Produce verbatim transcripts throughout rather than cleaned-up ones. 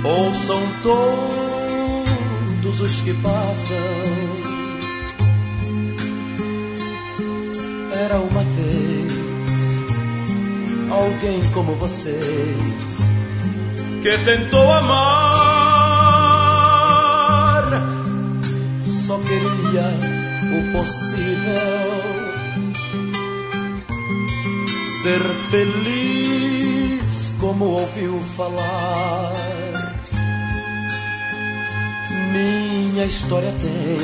Ouçam todos os que passam. Era uma vez alguém como vocês que tentou amar, só queria o possível, ser feliz como ouviu falar. Minha história tem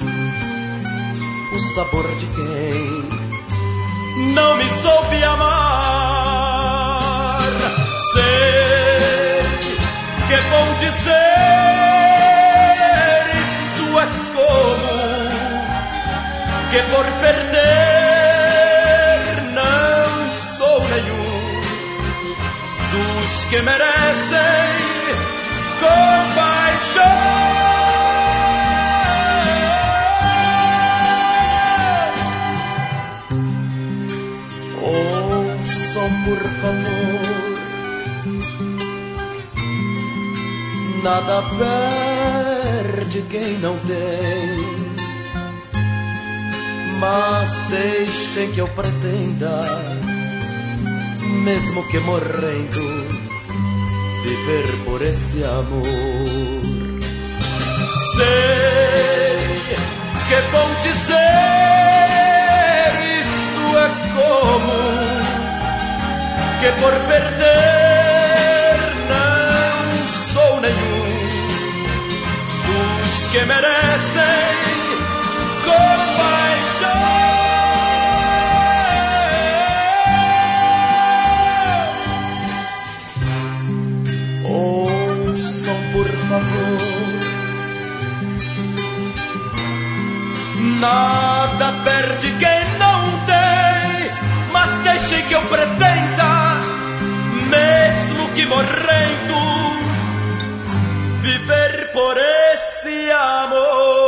o sabor de quem não me soube amar. Sei que é bom dizer, isso é como que por perder não sou nenhum dos que merecem compaixão. Por favor, nada perde quem não tem, mas deixem que eu pretenda, mesmo que morrendo, viver por esse amor. Sei que é bom dizer, isso é como que por perder não sou nenhum dos que merecem compaixão. Ouçam por favor, nada perde quem não tem, mas deixem que eu pretenda, mesmo que morrendo, viver por esse amor.